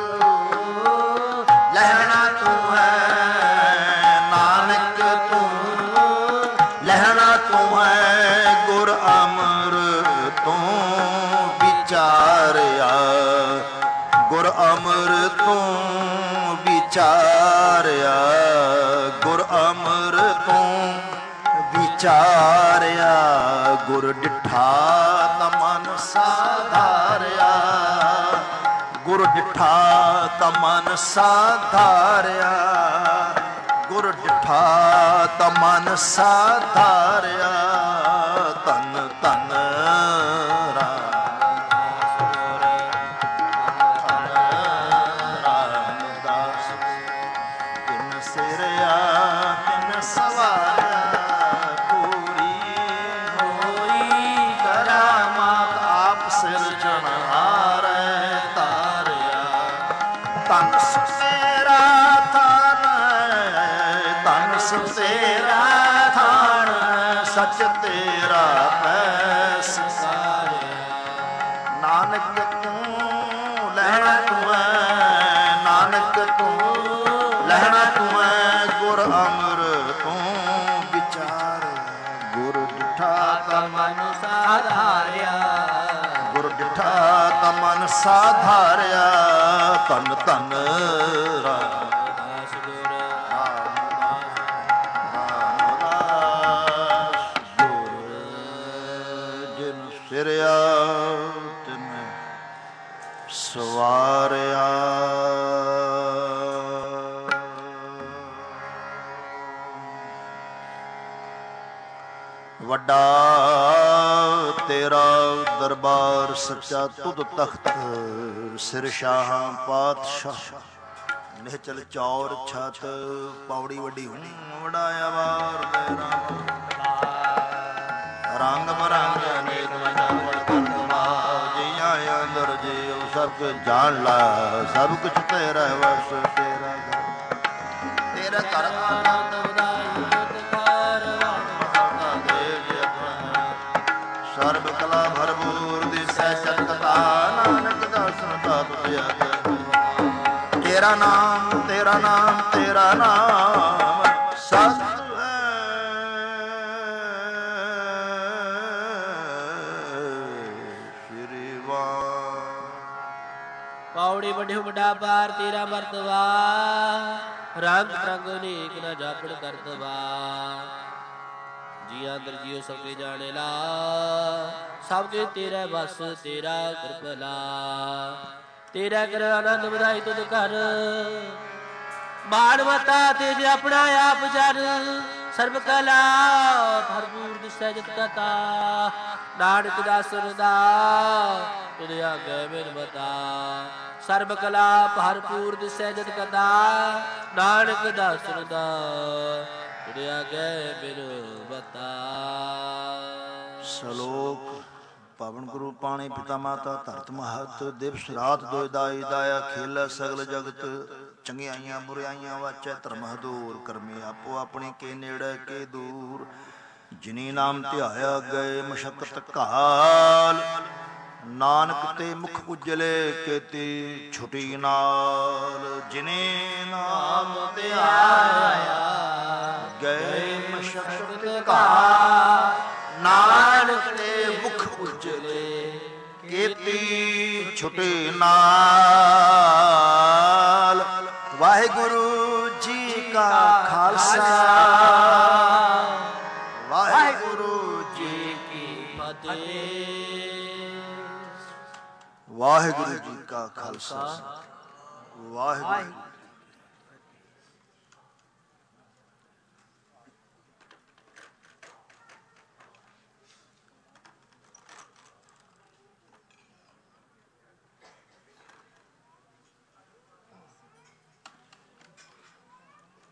ਲਹਿਣਾ ਤੂੰ ਹੈ, ਨਾਨਕ ਤੂੰ ਲਹਿਣਾ ਤੂੰ ਹੈ, ਗੁਰ ਅਮਰ ਤੂੰ ਵਿਚਾਰਿਆ, ਗੁਰ ਅਮਰ ਤੂੰ ਵਿਚਾਰਿਆ, ਗੁਰ ਅਮਰ ਤੂੰ ਵਿਚਾਰਿਆ। ਗੁਰ ਡਿਠਾ ਤਾ ਮਨ ਸਾਧਾਰਿਆ, ਗੁਰ ਡਿਠਾ ਤਾ ਮਨ ਸਾਧਾਰਿਆ, ਗੁਰ ਡਿਠਾ ਤਾ ਮਨ ਸਾਧਾਰਿਆ। ਧੰਨ ਧੰਨ ਰਾਮਦਾਸ, ਤਿਨ ਸਿਰਿਆ ਤਿਨ ਸਵਾਰਿਆ, ਪੂਰੀ ਹੋਈ ਕਰਾਮਾਤ ਆਪ ਸਿਰਜਣਹਾਰੈ ਤਾਰਿਆ। ਧੰਨ ਸੋ ਤੇਰਾ ਥਾਨ ਹੈ, ਧੰਨ ਸੋ ਤੇਰਾ ਥਾਨ ਹੈ, ਸੱਚ ਤੇਰਾ ਪੈ ਸਕਾਰਿਆ। ਨਾਨਕ ਤੂੰ ਲਹਿਣਾ ਤੂੰ ਹੈ, ਨਾਨਕ ਤੂੰ ਲਹਿਣਾ ਤੂੰ ਹੈ, ਗੁਰ ਅਮਰ ਤੂੰ ਵਿਚਾਰਿਆ। ਗੁਰ ਡਿਠਾ ਤਾ ਮਨ ਸਾਧਾਰਿਆ, ਗੁਰ ਡਿਠਾ ਤਾ ਮਨ ਸਾਧਾਰਿਆ। ਧੰਨ ਧੰਨ ਰਾਮਦਾਸ ਗੁਰ ਰਾਮਦਾਸ, ਰਾਮਦਾਸ ਗੁਰ ਜਿਨ ਸਿਰਿਆ ਤਿਨ ਸਵਾਰਿਆ। ਵੱਡਾ ਤੇਰਾ ਦਰਬਾਰ ਸੱਚਾ, ਤੁਧ ਤਖਤ ਸਿਰ ਸ਼ਾਹਾਂ ਪਾਤਸ਼ਾਹ। ਨਿਹਚਲ ਚੌਰ ਛਤ ਪੌੜੀ ਵੱਡੀ ਹੁਣੀ, ਵਡਾਇਆ ਵਾਰ ਦੇ ਰਾਮ ਰੰਗ ਬਰੰਗ ਅਨੇਕ ਮਜਾਵੜ ਕਰਤਮਾ। ਜੀਆਂ ਅੰਦਰ ਜੀਉ ਸਭ ਕੁਝ ਜਾਣ ਲਾ, ਸਭ ਕੁਛ ਤੇਰਾ ਵਸ ਤੇਰਾ ਘਰ, ਤੇਰਾ ਘਰ ਆਨੰਦ ਵਧਾਈ ਉਦਕਾਰ ਵਾਣਾ ਦੇ ਜਪਨਾ। ਸਰਬ ਕਲਾ ਭਰਪੂਰ ਦਿਸੈ ਚਤਕਤਾ, ਨਾਨਕ ਦਰਸ਼ਨ ਦਾਤ ਪਿਆ। ਤੇਰਾ ਨਾਮ ਤੇਰਾ ਨਾਮ ਤੇਰਾ ਨਾਮ ਸਤ ਪੌੜੀ ਵੱਡਿਓ ਵੱਡਾ ਪਾਰ ਤੇਰਾ ਮਰਤਬਾ, ਰੰਗ ਰੰਗ ਅਨੇਕ ਨਾ ਜਾਪਣ ਕਰਤਬਾ। ਜੀ ਅੰਦਰ ਜੀਉ ਸਭ ਕੇ ਜਾਣੇ ਲਾ, ਸਭ ਕੇ ਤੇਰਾ ਬਸ ਤੇਰਾ ਕਿਰਪਲਾ। ਤੇਰਾ ਕਰ ਆਨੰਦ ਵਧਾਈ ਤੁਧ ਘਰ, ਮਾਨਵਤਾ ਤੇਜ ਆਪਣਾ ਆਪ ਜਨ। ਸਰਬ ਕਲਾ ਭਰਪੂਰ ਦਿਸੈ ਜਿਤ ਕਤਾ, ਨਾਨਕ ਦਾਸਨ ਦਾ ਤੁਧ ਆਗੇ ਬਿਨ ਬਤਾ। ਸਰਬ ਕਲਾ ਭਰਪੂਰ ਦਿਸੈ ਜਿਤ ਕਤਾ, ਨਾਨਕ ਦਾਸਨ ਦਾ ਤੁਧ ਆਗੇ ਬਿਨ ਬਤਾ। ਸ਼ਲੋਕ ਪਾਵਨ ਗੁਰੂ ਪਾਣੀ ਪਿਤਾ ਮਾਤਾ ਧਰਤ ਮਹਤ, ਦਿਵਸ ਰਾਤ ਦੋਇ ਦਾਈ ਦਾਇਆ, ਖੇਲ ਸਗਲ ਜਗਤ। ਚੰਗਿਆਈਆਂ ਬੁਰਿਆਈਆਂ ਵਾਚੈ ਧਰਮ ਹਦੂਰ, ਕਰਮੀ ਆਪੋ ਆਪਣੀ ਕੇ ਨੇੜੇ ਕੇ ਦੂਰ। ਜਿਨੀ ਨਾਮ ਧਿਆਇਆ ਗਏ ਮਸ਼ਕਤ ਕਾਲ, ਨਾਨਕ ਤੇ ਮੁਖ ਉਜਲੇ ਕੀਤੀ ਛੁਟੀ ਨਾਲ। ਜਿਨੇ ਨਾਮ ਧਿਆਇਆ ਗਏ ਮਸ਼ਕਤ ਕਾ ਨਾਨਕ ਦੇ ਮੁਖ ਉਜਲੇ ਕੀਤੀ ਛੁਟੇ ਨਾਲ। ਵਾਹਿਗੁਰੂ ਜੀ ਕਾ ਖਾਲਸਾ ਵਾਹਿਗੁਰੂ ਜੀ ਕੀ ਫਤਿਹ। ਵਾਹਿਗੁਰੂ ਜੀ ਕਾ ਖਾਲਸਾ ਵਾਹਿਗੁਰੂ